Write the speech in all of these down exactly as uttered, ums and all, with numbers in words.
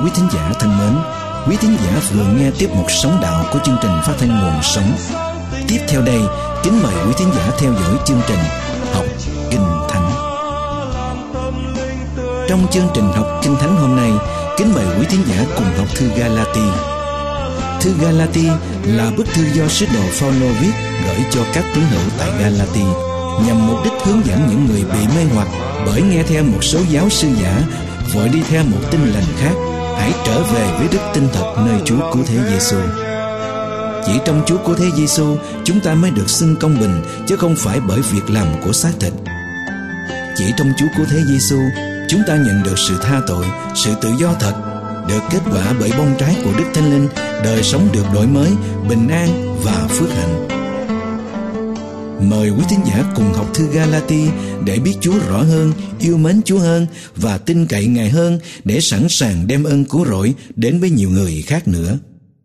quý thính giả thân mến, quý thính giả vừa nghe tiếp một sống đạo của chương trình phát thanh Nguồn Sống. Tiếp theo đây, kính mời quý thính giả theo dõi chương trình Học Kinh Thánh. Trong chương trình Học Kinh Thánh hôm nay, kính mời quý thính giả cùng học thư Ga-la-ti. Thư Ga-la-ti là bức thư do sứ đồ Phao-lô viết gửi cho các tín hữu tại Ga-la-ti, nhằm mục đích hướng dẫn những người bị mê hoặc bởi nghe theo một số giáo sư giả, vội đi theo một tin lành khác, hãy trở về với đức tin thật nơi Chúa Cứu Thế Giêsu. Chỉ trong Chúa Cứu Thế Giêsu, chúng ta mới được xưng công bình, chứ không phải bởi việc làm của xác thịt. Chỉ trong Chúa Cứu Thế Giêsu, chúng ta nhận được sự tha tội, sự tự do thật, được kết quả bởi bông trái của Đức Thánh Linh, đời sống được đổi mới, bình an và phước hạnh. Mời quý thính giả cùng học thư Ga-la-ti để biết Chúa rõ hơn, yêu mến Chúa hơn và tin cậy Ngài hơn, để sẵn sàng đem ơn cứu rỗi đến với nhiều người khác nữa.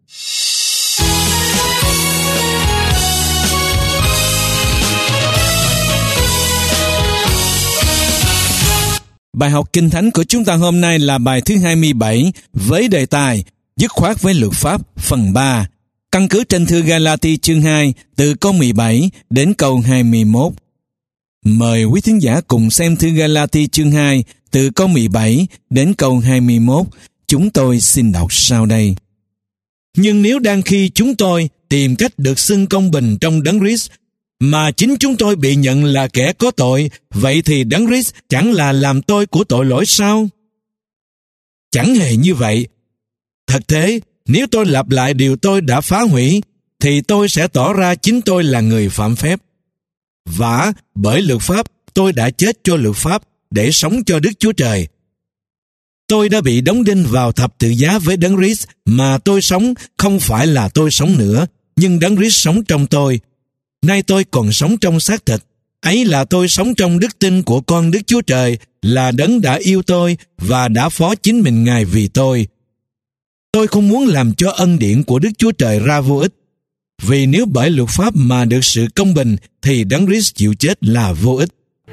Bài học Kinh Thánh của chúng ta hôm nay là bài thứ hai mươi bảy với đề tài Dứt khoát với luật pháp phần ba, căn cứ trên thư Ga-la-ti chương hai từ câu mười bảy đến câu hai mươi mốt. Mời quý thính giả cùng xem thư Ga-la-ti chương hai từ câu mười bảy đến câu hai mươi mốt. Chúng tôi xin đọc sau đây. Nhưng nếu đang khi chúng tôi tìm cách được xưng công bình trong Đấng Christ, mà chính chúng tôi bị nhận là kẻ có tội, vậy thì Đấng Christ chẳng là làm tôi của tội lỗi sao? Chẳng hề như vậy. Thật thế, nếu tôi lặp lại điều tôi đã phá hủy, thì tôi sẽ tỏ ra chính tôi là người phạm phép. Vả, bởi luật pháp, tôi đã chết cho luật pháp để sống cho Đức Chúa Trời. Tôi đã bị đóng đinh vào thập tự giá với Đấng Christ, mà tôi sống không phải là tôi sống nữa, nhưng Đấng Christ sống trong tôi. Nay tôi còn sống trong xác thịt, ấy là tôi sống trong đức tin của con Đức Chúa Trời, là Đấng đã yêu tôi và đã phó chính mình Ngài vì tôi. Tôi không muốn làm cho ân điển của Đức Chúa Trời ra vô ích, vì nếu bởi luật pháp mà được sự công bình, thì Đấng Christ chịu chết là vô ích.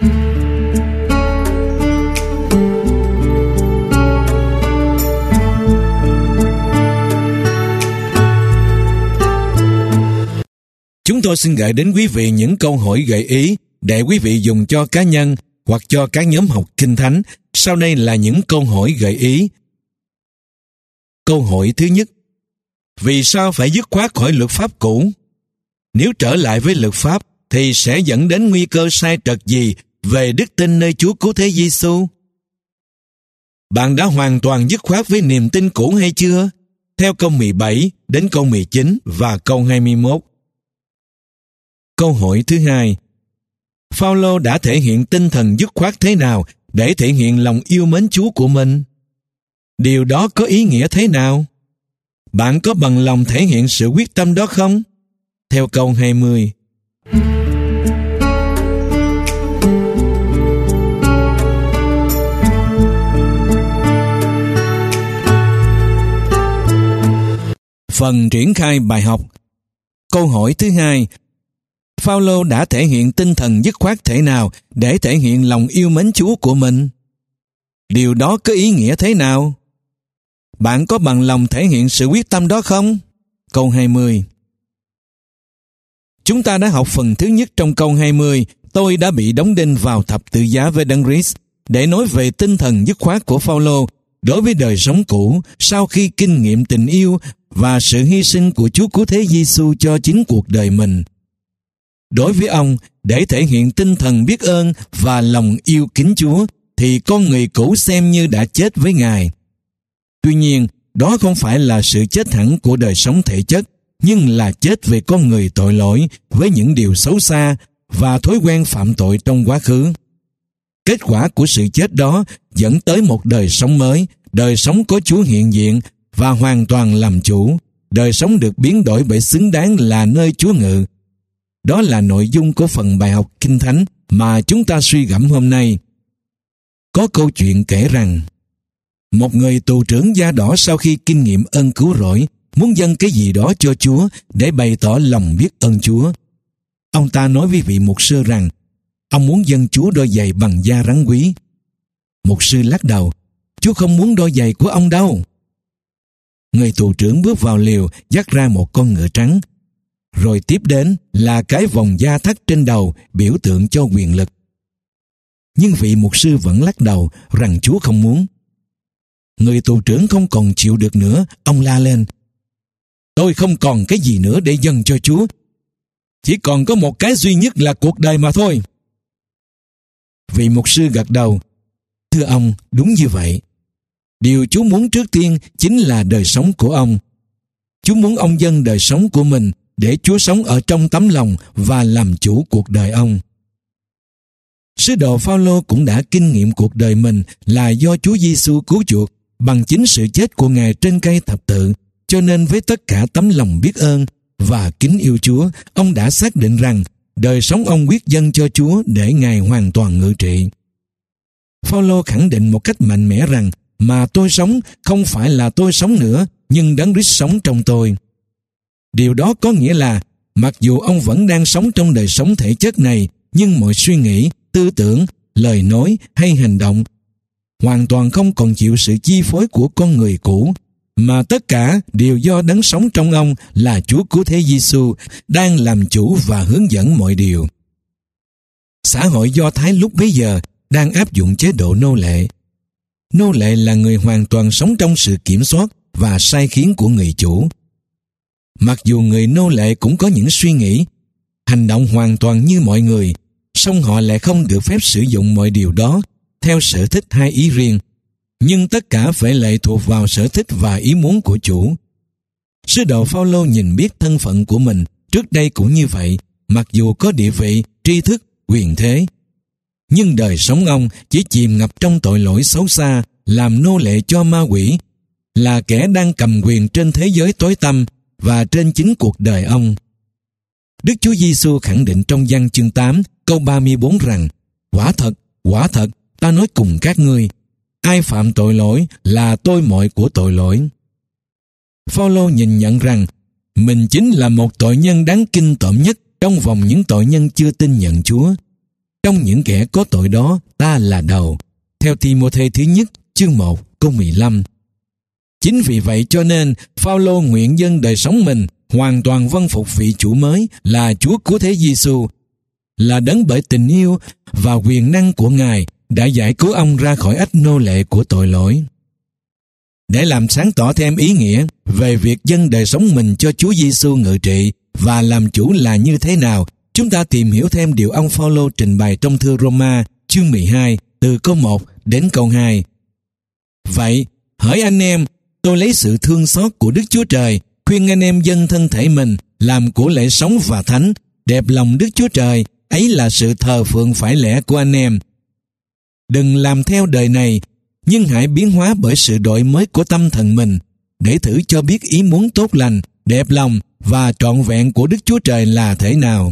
Chúng tôi xin gửi đến quý vị những câu hỏi gợi ý để quý vị dùng cho cá nhân hoặc cho các nhóm học Kinh Thánh. Sau đây là những câu hỏi gợi ý. Câu hỏi thứ nhất: vì sao phải dứt khoát khỏi luật pháp cũ? Nếu trở lại với luật pháp thì sẽ dẫn đến nguy cơ sai trật gì về đức tin nơi Chúa Cứu Thế Giêsu? Bạn đã hoàn toàn dứt khoát với niềm tin cũ hay chưa? Theo câu mười bảy đến câu mười chín và câu hai mươi mốt. Câu hỏi thứ hai: Phao-lô đã thể hiện tinh thần dứt khoát thế nào để thể hiện lòng yêu mến Chúa của mình? Điều đó có ý nghĩa thế nào? Bạn có bằng lòng thể hiện sự quyết tâm đó không? Theo câu hai mươi. Phần triển khai bài học. Câu hỏi thứ hai: Phao-lô đã thể hiện tinh thần dứt khoát thế nào để thể hiện lòng yêu mến Chúa của mình? Điều đó có ý nghĩa thế nào? Bạn có bằng lòng thể hiện sự quyết tâm đó không? Câu hai mươi. Chúng ta đã học phần thứ nhất trong câu hai mươi, tôi đã bị đóng đinh vào thập tự giá với Đấng Christ, để nói về tinh thần dứt khoát của Phao-lô đối với đời sống cũ sau khi kinh nghiệm tình yêu và sự hy sinh của Chúa Cứu Thế Giêsu cho chính cuộc đời mình. Đối với ông, để thể hiện tinh thần biết ơn và lòng yêu kính Chúa, thì con người cũ xem như đã chết với Ngài. Tuy nhiên, đó không phải là sự chết hẳn của đời sống thể chất, nhưng là chết về con người tội lỗi với những điều xấu xa và thói quen phạm tội trong quá khứ. Kết quả của sự chết đó dẫn tới một đời sống mới, đời sống có Chúa hiện diện và hoàn toàn làm chủ, đời sống được biến đổi bởi xứng đáng là nơi Chúa ngự. Đó là nội dung của phần bài học Kinh Thánh mà chúng ta suy gẫm hôm nay. Có câu chuyện kể rằng, một người tù trưởng da đỏ sau khi kinh nghiệm ơn cứu rỗi, muốn dâng cái gì đó cho Chúa để bày tỏ lòng biết ơn Chúa. Ông ta nói với vị mục sư rằng, ông muốn dâng Chúa đôi giày bằng da rắn quý. Mục sư lắc đầu, Chúa không muốn đôi giày của ông đâu. người tù trưởng bước vào liều dắt ra một con ngựa trắng. Rồi tiếp đến là cái vòng da thắt trên đầu biểu tượng cho quyền lực. Nhưng vị mục sư vẫn lắc đầu rằng Chúa không muốn. Người tù trưởng không còn chịu được nữa, ông la lên: "Tôi không còn cái gì nữa để dâng cho Chúa. Chỉ còn có một cái duy nhất là cuộc đời mà thôi." Vị mục sư gật đầu: "Thưa ông, đúng như vậy. Điều Chúa muốn trước tiên chính là đời sống của ông. Chúa muốn ông dâng đời sống của mình để Chúa sống ở trong tấm lòng và làm chủ cuộc đời ông." Sứ đồ Phao-lô cũng đã kinh nghiệm cuộc đời mình là do Chúa Giêsu cứu chuộc bằng chính sự chết của Ngài trên cây thập tự, cho nên với tất cả tấm lòng biết ơn và kính yêu Chúa, ông đã xác định rằng đời sống ông quyết dâng cho Chúa để Ngài hoàn toàn ngự trị. Phao-lô khẳng định một cách mạnh mẽ rằng mà tôi sống không phải là tôi sống nữa, nhưng Đấng Christ sống trong tôi. Điều đó có nghĩa là mặc dù ông vẫn đang sống trong đời sống thể chất này, nhưng mọi suy nghĩ, tư tưởng, lời nói hay hành động hoàn toàn không còn chịu sự chi phối của con người cũ, mà tất cả đều do Đấng sống trong ông là Chúa Cứu Thế Giêsu đang làm chủ và hướng dẫn mọi điều. Xã hội Do Thái lúc bấy giờ đang áp dụng chế độ nô lệ. Nô lệ là người hoàn toàn sống trong sự kiểm soát và sai khiến của người chủ. Mặc dù người nô lệ cũng có những suy nghĩ, hành động hoàn toàn như mọi người, song họ lại không được phép sử dụng mọi điều đó theo sở thích hay ý riêng, nhưng tất cả phải lệ thuộc vào sở thích và ý muốn của chủ. Sứ đồ Phao-lô nhìn biết thân phận của mình trước đây cũng như vậy, mặc dù có địa vị, tri thức, quyền thế. Nhưng đời sống ông chỉ chìm ngập trong tội lỗi xấu xa, làm nô lệ cho ma quỷ, là kẻ đang cầm quyền trên thế giới tối tăm và trên chính cuộc đời ông. Đức Chúa Giêsu khẳng định trong Giăng chương tám câu ba mươi bốn rằng: "Quả thật, quả thật, ta nói cùng các ngươi, ai phạm tội lỗi là tôi mọi của tội lỗi." Phao-lô nhìn nhận rằng mình chính là một tội nhân đáng kinh tởm nhất trong vòng những tội nhân chưa tin nhận Chúa. Trong những kẻ có tội đó, ta là đầu. Theo Ti-mô-thê thứ nhất chương một câu mười lăm. Chính vì vậy cho nên Phao-lô nguyện dâng đời sống mình hoàn toàn vâng phục vị chủ mới là Chúa Cứu Thế Giêsu, là Đấng bởi tình yêu và quyền năng của Ngài đã giải cứu ông ra khỏi ách nô lệ của tội lỗi. Để làm sáng tỏ thêm ý nghĩa về việc dâng đời sống mình cho Chúa Giêsu ngự trị và làm chủ là như thế nào, chúng ta tìm hiểu thêm điều ông Phao-lô trình bày trong thư Roma chương mười hai từ câu một đến câu hai. Vậy, hỡi anh em, tôi lấy sự thương xót của Đức Chúa Trời khuyên anh em dâng thân thể mình làm của lễ sống và thánh, đẹp lòng Đức Chúa Trời, ấy là sự thờ phượng phải lẽ của anh em. Đừng làm theo đời này, nhưng hãy biến hóa bởi sự đổi mới của tâm thần mình, để thử cho biết ý muốn tốt lành, đẹp lòng và trọn vẹn của Đức Chúa Trời là thế nào.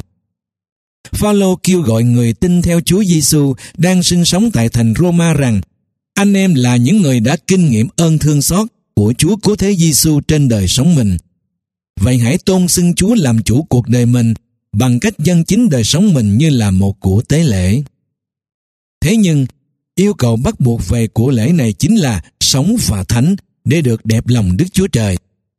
Phao-lô kêu gọi người tin theo Chúa Giêsu đang sinh sống tại thành Roma rằng anh em là những người đã kinh nghiệm ơn thương xót của Chúa Cứu Thế Giêsu trên đời sống mình. Vậy hãy tôn xưng Chúa làm chủ cuộc đời mình bằng cách dâng chính đời sống mình như là một của tế lễ. Thế nhưng, yêu cầu bắt buộc về của lễ này chính là sống và thánh để được đẹp lòng Đức Chúa Trời.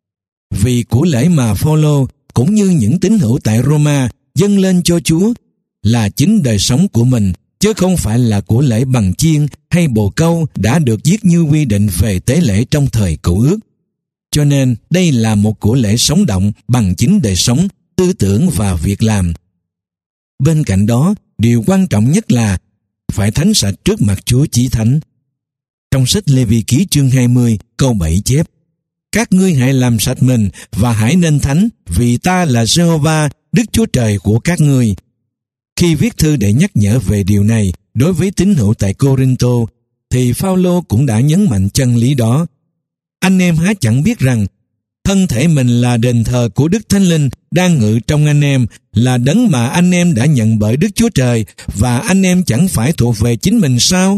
Vì của lễ mà Phao-lô cũng như những tín hữu tại Roma dâng lên cho Chúa là chính đời sống của mình, chứ không phải là của lễ bằng chiên hay bồ câu đã được giết như quy định về tế lễ trong thời Cựu Ước. Cho nên đây là một của lễ sống động bằng chính đời sống, tư tưởng và việc làm. Bên cạnh đó, điều quan trọng nhất là phải thánh sạch trước mặt Chúa Chí Thánh. Trong sách Lê-vi ký chương hai mươi câu bảy chép: "Các ngươi hãy làm sạch mình và hãy nên thánh, vì ta là Giê-hô-va, Đức Chúa Trời của các ngươi." Khi viết thư để nhắc nhở về điều này đối với tín hữu tại Cô-rinh-tô, thì Phao-lô cũng đã nhấn mạnh chân lý đó. Anh em há chẳng biết rằng thân thể mình là đền thờ của Đức Thánh Linh đang ngự trong anh em, là đấng mà anh em đã nhận bởi Đức Chúa Trời, và anh em chẳng phải thuộc về chính mình sao?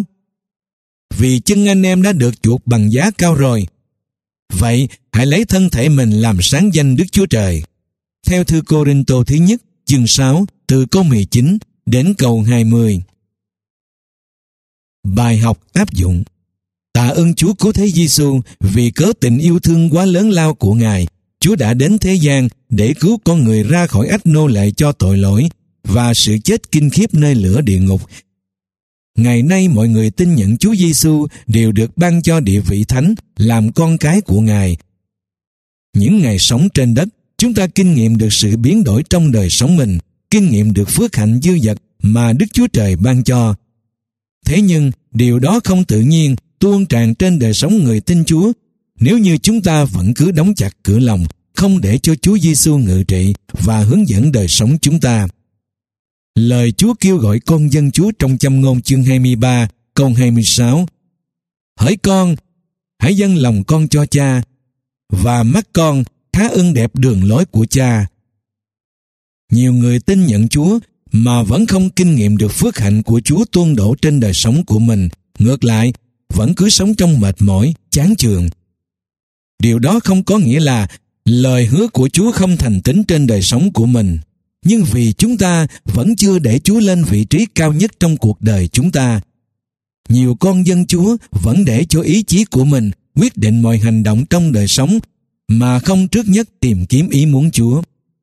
Vì chân anh em đã được chuộc bằng giá cao rồi. Vậy hãy lấy thân thể mình làm sáng danh Đức Chúa Trời. Theo thư Cô-rinh-tô thứ nhất chương sáu từ câu mười chín đến câu hai mươi. Bài học áp dụng. Tạ ơn Chúa Cứu Thế Giêsu vì cớ tình yêu thương quá lớn lao của Ngài. Chúa đã đến thế gian để cứu con người ra khỏi ách nô lệ cho tội lỗi và sự chết kinh khiếp nơi lửa địa ngục. Ngày nay mọi người tin nhận Chúa Giêsu đều được ban cho địa vị thánh, làm con cái của Ngài. Những ngày sống trên đất, chúng ta kinh nghiệm được sự biến đổi trong đời sống mình, kinh nghiệm được phước hạnh dư dật mà Đức Chúa Trời ban cho. Thế nhưng, điều đó không tự nhiên tuôn tràn trên đời sống người tin Chúa nếu như chúng ta vẫn cứ đóng chặt cửa lòng, không để cho Chúa Giêsu ngự trị và hướng dẫn đời sống chúng ta. Lời Chúa kêu gọi con dân Chúa trong Châm ngôn chương hai mươi ba, câu hai mươi sáu. Hỡi con, hãy dâng lòng con cho cha, và mắt con khá ưng đẹp đường lối của cha. Nhiều người tin nhận Chúa mà vẫn không kinh nghiệm được phước hạnh của Chúa tuôn đổ trên đời sống của mình. Ngược lại, vẫn cứ sống trong mệt mỏi, chán chường. Điều đó không có nghĩa là lời hứa của Chúa không thành tín trên đời sống của mình. Nhưng vì chúng ta vẫn chưa để Chúa lên vị trí cao nhất trong cuộc đời chúng ta, nhiều con dân Chúa vẫn để cho ý chí của mình quyết định mọi hành động trong đời sống mà không trước nhất tìm kiếm ý muốn Chúa.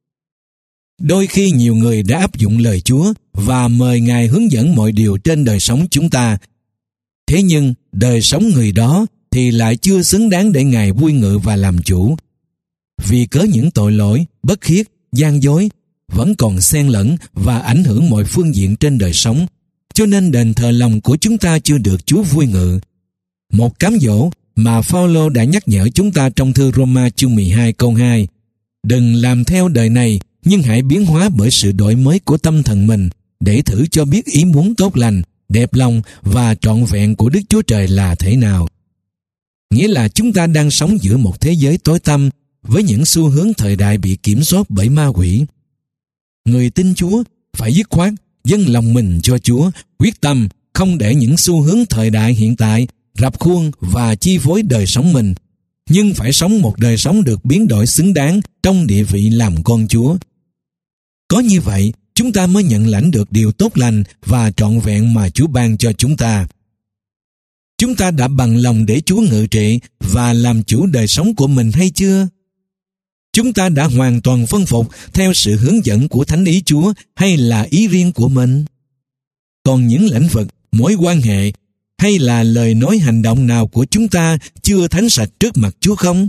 Đôi khi nhiều người đã áp dụng lời Chúa và mời Ngài hướng dẫn mọi điều trên đời sống chúng ta. Thế nhưng đời sống người đó thì lại chưa xứng đáng để Ngài vui ngự và làm chủ. Vì cớ những tội lỗi, bất khiết, gian dối vẫn còn xen lẫn và ảnh hưởng mọi phương diện trên đời sống, cho nên đền thờ lòng của chúng ta chưa được Chúa vui ngự. Một cám dỗ mà Phao-lô đã nhắc nhở chúng ta trong thư Roma chương mười hai câu hai. Đừng làm theo đời này, nhưng hãy biến hóa bởi sự đổi mới của tâm thần mình, để thử cho biết ý muốn tốt lành, đẹp lòng và trọn vẹn của Đức Chúa Trời là thế nào. Nghĩa là chúng ta đang sống giữa một thế giới tối tăm với những xu hướng thời đại bị kiểm soát bởi ma quỷ. Người tin Chúa phải dứt khoát dâng lòng mình cho Chúa, quyết tâm không để những xu hướng thời đại hiện tại rập khuôn và chi phối đời sống mình, nhưng phải sống một đời sống được biến đổi xứng đáng trong địa vị làm con Chúa. Có như vậy, chúng ta mới nhận lãnh được điều tốt lành và trọn vẹn mà Chúa ban cho chúng ta. Chúng ta đã bằng lòng để Chúa ngự trị và làm chủ đời sống của mình hay chưa? Chúng ta đã hoàn toàn phân phục theo sự hướng dẫn của thánh ý Chúa hay là ý riêng của mình? Còn những lĩnh vực, mối quan hệ hay là lời nói hành động nào của chúng ta chưa thánh sạch trước mặt Chúa không?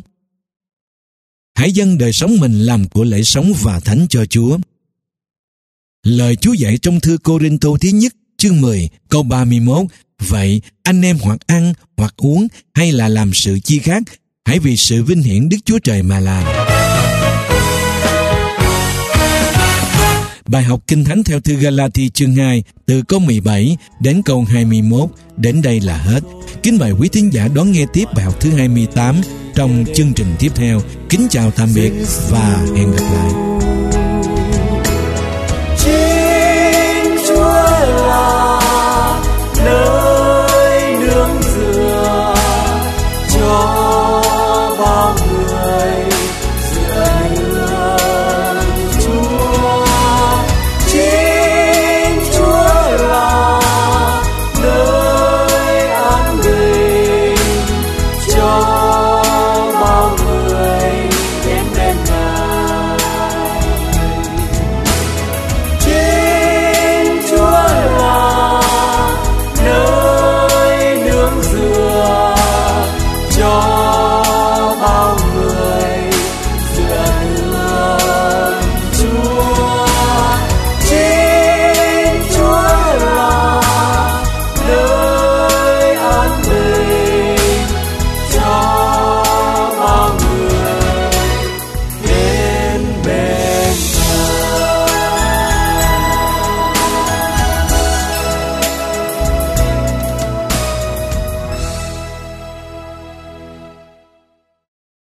Hãy dâng đời sống mình làm của lễ sống và thánh cho Chúa. Lời Chúa dạy trong thư Cô-rinh-tô thứ nhất chương mười câu ba mươi mốt: Vậy anh em hoặc ăn hoặc uống hay là làm sự chi khác, hãy vì sự vinh hiển Đức Chúa Trời mà làm. Bài học Kinh Thánh theo thư Ga-la-thi chương hai từ câu mười bảy đến câu hai mươi mốt đến đây là hết. Kính mời quý thính giả đón nghe tiếp bài học thứ hai mươi tám trong chương trình tiếp theo. Kính chào tạm biệt và hẹn gặp lại.